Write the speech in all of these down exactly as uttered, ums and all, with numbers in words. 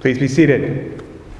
Please be seated.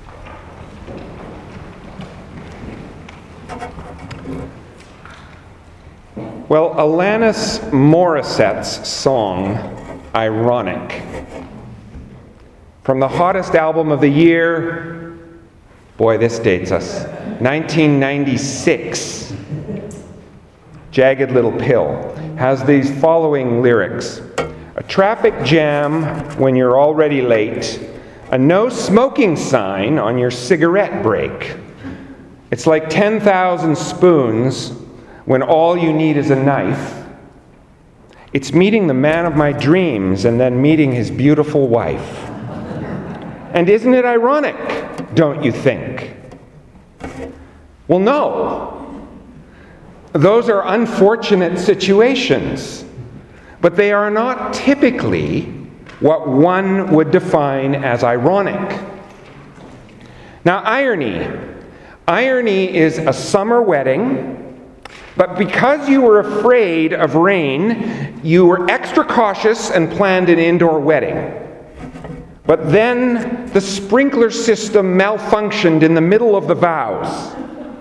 Well, Alanis Morissette's song, Ironic, from the hottest album of the year, boy, this dates us, nineteen ninety-six, Jagged Little Pill, has these following lyrics. A traffic jam when you're already late, a no smoking sign on your cigarette break. It's like ten thousand spoons when all you need is a knife. It's meeting the man of my dreams and then meeting his beautiful wife. And isn't it ironic, don't you think? Well, no. Those are unfortunate situations, but they are not typically what one would define as ironic. Now, irony. Irony is a summer wedding, but because you were afraid of rain, you were extra cautious and planned an indoor wedding. But then the sprinkler system malfunctioned in the middle of the vows.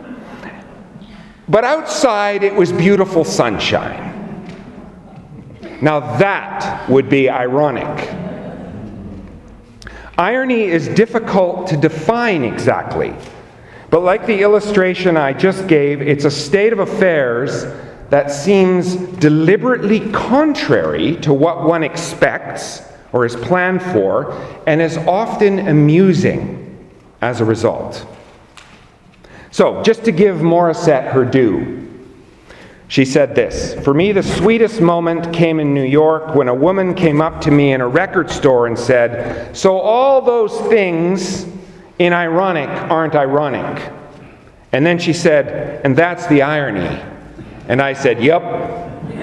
But outside it was beautiful sunshine. Now that would be ironic. Irony is difficult to define exactly. But like the illustration I just gave, it's a state of affairs that seems deliberately contrary to what one expects or is planned for, and is often amusing as a result. So, just to give Morissette her due, she said this: "For me, the sweetest moment came in New York when a woman came up to me in a record store and said, 'So all those things in ironic aren't ironic.' And then she said, 'And that's the irony.' And I said, 'Yup.'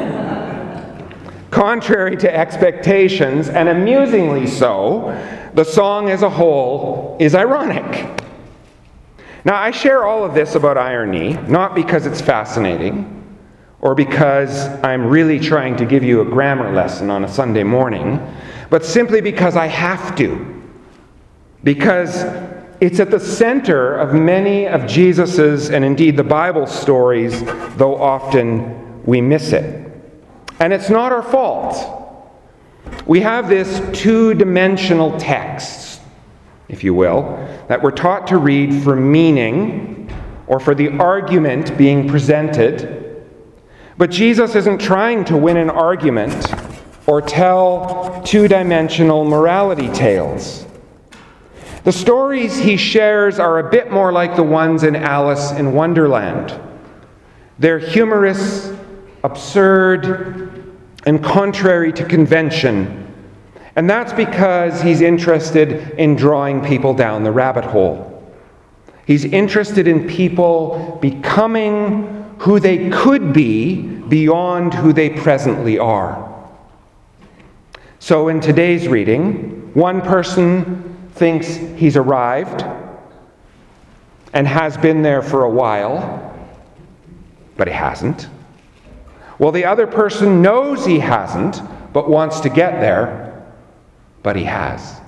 Contrary to expectations, and amusingly so, the song as a whole is ironic." Now, I share all of this about irony, not because it's fascinating, or because I'm really trying to give you a grammar lesson on a Sunday morning, but simply because I have to. Because it's at the center of many of Jesus's, and indeed the Bible's stories, though often we miss it. And it's not our fault. We have this two-dimensional text, if you will, that we're taught to read for meaning or for the argument being presented. But Jesus isn't trying to win an argument or tell two-dimensional morality tales. The stories he shares are a bit more like the ones in Alice in Wonderland. They're humorous, absurd, and contrary to convention. And that's because he's interested in drawing people down the rabbit hole. He's interested in people becoming who they could be beyond who they presently are. So in today's reading, one person thinks he's arrived and has been there for a while, but he hasn't. Well, the other person knows he hasn't, but wants to get there, but he has.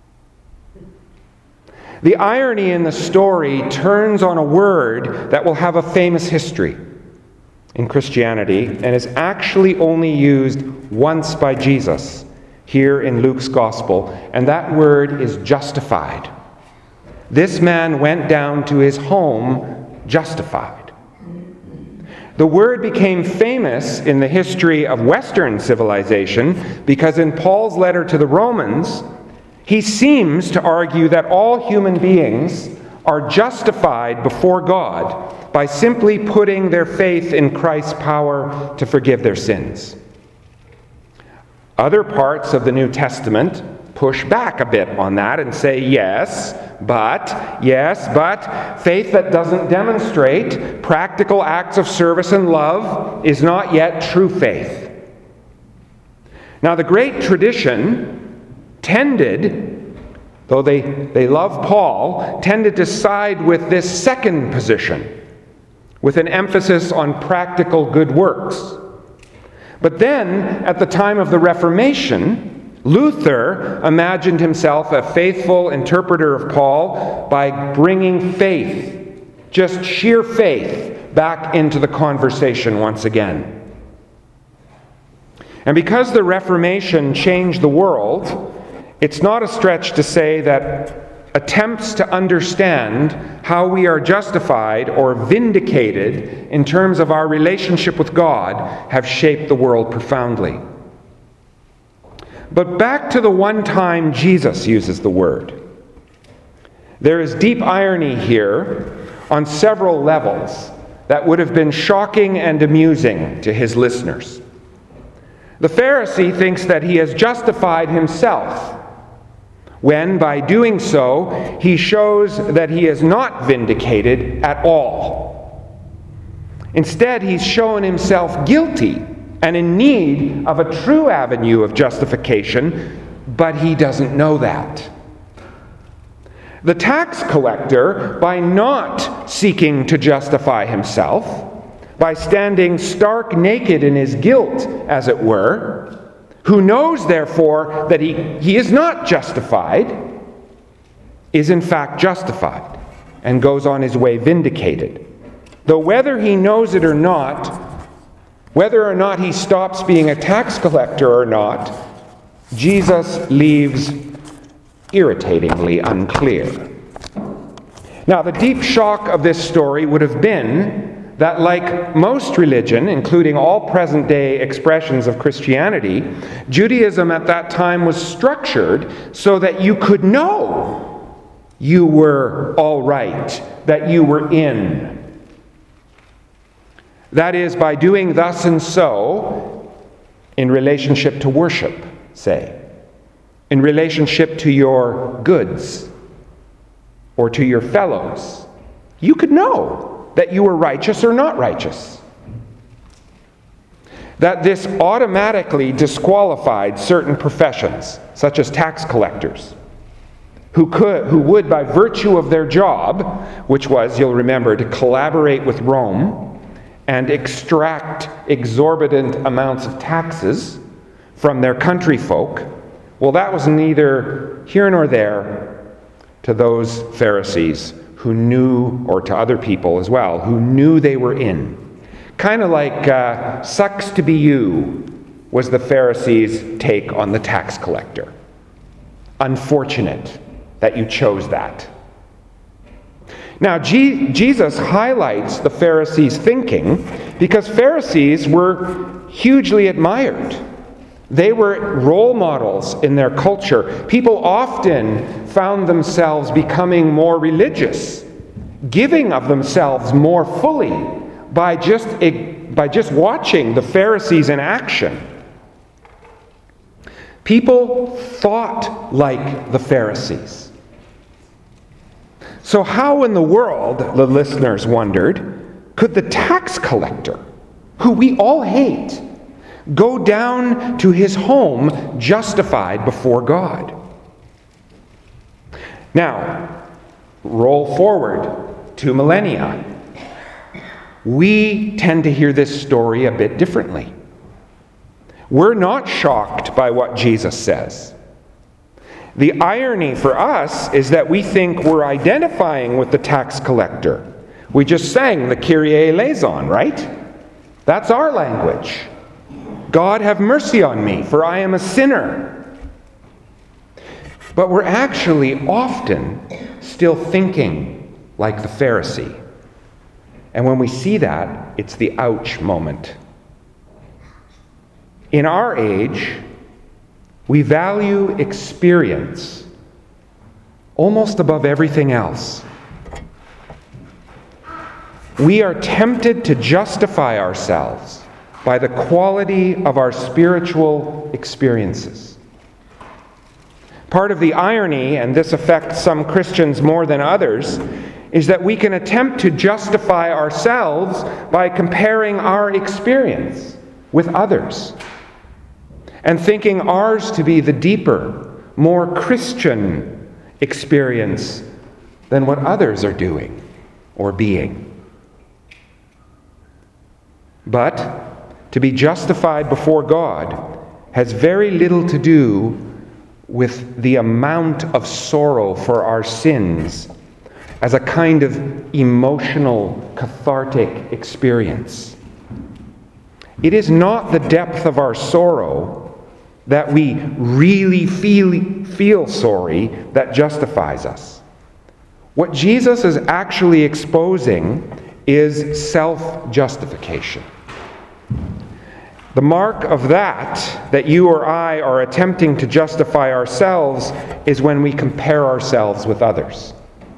The irony in the story turns on a word that will have a famous history in Christianity and is actually only used once by Jesus here in Luke's Gospel, and that word is justified. This man went down to his home justified. The word became famous in the history of Western civilization because in Paul's letter to the Romans, he seems to argue that all human beings are justified before God by simply putting their faith in Christ's power to forgive their sins. Other parts of the New Testament push back a bit on that and say, yes, but, yes, but, faith that doesn't demonstrate practical acts of service and love is not yet true faith. Now, the great tradition tended, though they, they love Paul, tended to side with this second position, with an emphasis on practical good works. But then, at the time of the Reformation, Luther imagined himself a faithful interpreter of Paul by bringing faith, just sheer faith, back into the conversation once again. And because the Reformation changed the world, it's not a stretch to say that attempts to understand how we are justified or vindicated in terms of our relationship with God have shaped the world profoundly. But back to the one time Jesus uses the word. There is deep irony here on several levels that would have been shocking and amusing to his listeners. The Pharisee thinks that he has justified himself, when, by doing so, he shows that he is not vindicated at all. Instead, he's shown himself guilty and in need of a true avenue of justification, but he doesn't know that. The tax collector, by not seeking to justify himself, by standing stark naked in his guilt, as it were, who knows, therefore, that he, he is not justified, is in fact justified, and goes on his way vindicated. Though whether he knows it or not, whether or not he stops being a tax collector or not, Jesus leaves irritatingly unclear. Now, the deep shock of this story would have been that, like most religion, including all present-day expressions of Christianity, Judaism at that time was structured so that you could know you were all right, that you were in. That is, by doing thus and so in relationship to worship, say, in relationship to your goods or to your fellows, you could know that you were righteous or not righteous. That this automatically disqualified certain professions, such as tax collectors, who could, who would, by virtue of their job, which was, you'll remember, to collaborate with Rome and extract exorbitant amounts of taxes from their country folk, well, that was neither here nor there to those Pharisees who knew, or to other people as well, who knew they were in. Kind of like, uh, sucks to be you, was the Pharisees' take on the tax collector. Unfortunate that you chose that. Now, G- Jesus highlights the Pharisees' thinking because Pharisees were hugely admired. They were role models in their culture. People often found themselves becoming more religious, giving of themselves more fully by just, by just watching the Pharisees in action. People thought like the Pharisees. So how in the world, the listeners wondered, could the tax collector, who we all hate, go down to his home justified before God? Now, roll forward two millennia. We tend to hear this story a bit differently. We're not shocked by what Jesus says. The irony for us is that we think we're identifying with the tax collector. We just sang the Kyrie eleison, right? That's our language. God, have mercy on me, for I am a sinner. But we're actually often still thinking like the Pharisee. And when we see that, it's the ouch moment. In our age, we value experience almost above everything else. We are tempted to justify ourselves by the quality of our spiritual experiences. Part of the irony, and this affects some Christians more than others, is that we can attempt to justify ourselves by comparing our experience with others and thinking ours to be the deeper, more Christian experience than what others are doing or being. But to be justified before God has very little to do with the amount of sorrow for our sins as a kind of emotional, cathartic experience. It is not the depth of our sorrow that we really feel, feel sorry that justifies us. What Jesus is actually exposing is self-justification. The mark of that, that you or I are attempting to justify ourselves, is when we compare ourselves with others.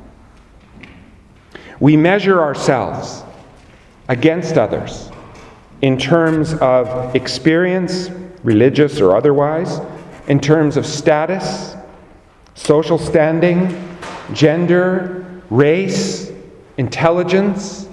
We measure ourselves against others in terms of experience, religious or otherwise, in terms of status, social standing, gender, race, intelligence.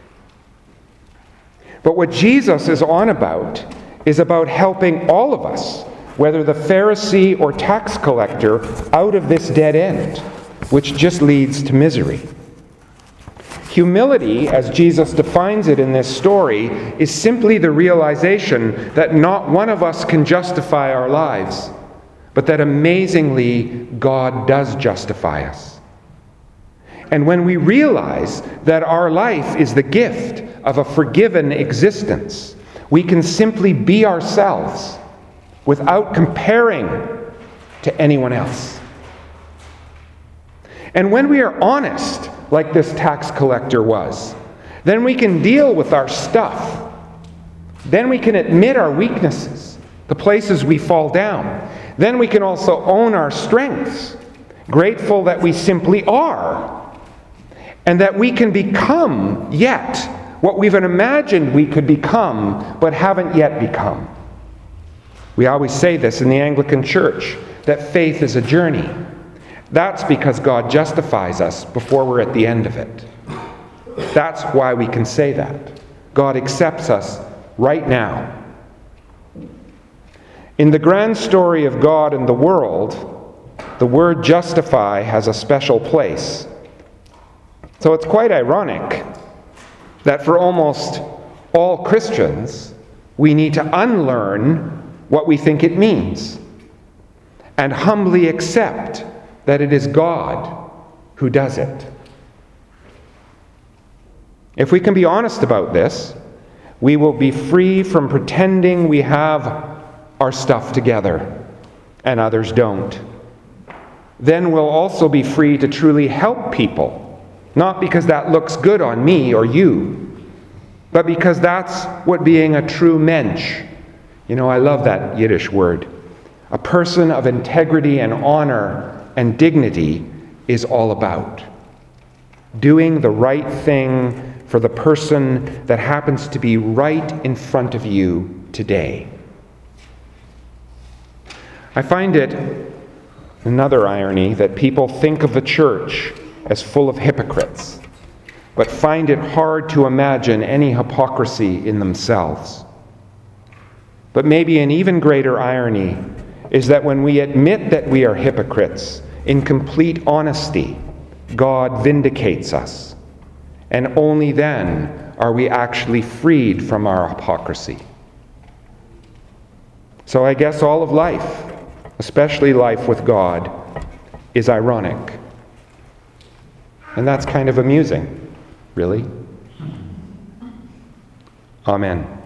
But what Jesus is on about is about helping all of us, whether the Pharisee or tax collector, out of this dead end, which just leads to misery. Humility, as Jesus defines it in this story, is simply the realization that not one of us can justify our lives, but that amazingly God does justify us. And when we realize that our life is the gift of a forgiven existence, we can simply be ourselves without comparing to anyone else. And when we are honest, like this tax collector was, then we can deal with our stuff. Then we can admit our weaknesses, the places we fall down. Then we can also own our strengths, grateful that we simply are, and that we can become yet what we've imagined we could become, but haven't yet become. We always say this in the Anglican Church, that faith is a journey. That's because God justifies us before we're at the end of it. That's why we can say that. God accepts us right now. In the grand story of God and the world, the word justify has a special place. So it's quite ironic that for almost all Christians, we need to unlearn what we think it means and humbly accept that it is God who does it. If we can be honest about this, we will be free from pretending we have our stuff together and others don't. Then we'll also be free to truly help people, not because that looks good on me or you, but because that's what being a true mensch, you know, I love that Yiddish word, a person of integrity and honor and dignity is all about. Doing the right thing for the person that happens to be right in front of you today. I find it another irony that people think of the church as full of hypocrites, but find it hard to imagine any hypocrisy in themselves. But maybe an even greater irony is that when we admit that we are hypocrites, in complete honesty, God vindicates us. And only then are we actually freed from our hypocrisy. So I guess all of life, especially life with God, is ironic. And that's kind of amusing, really. Amen.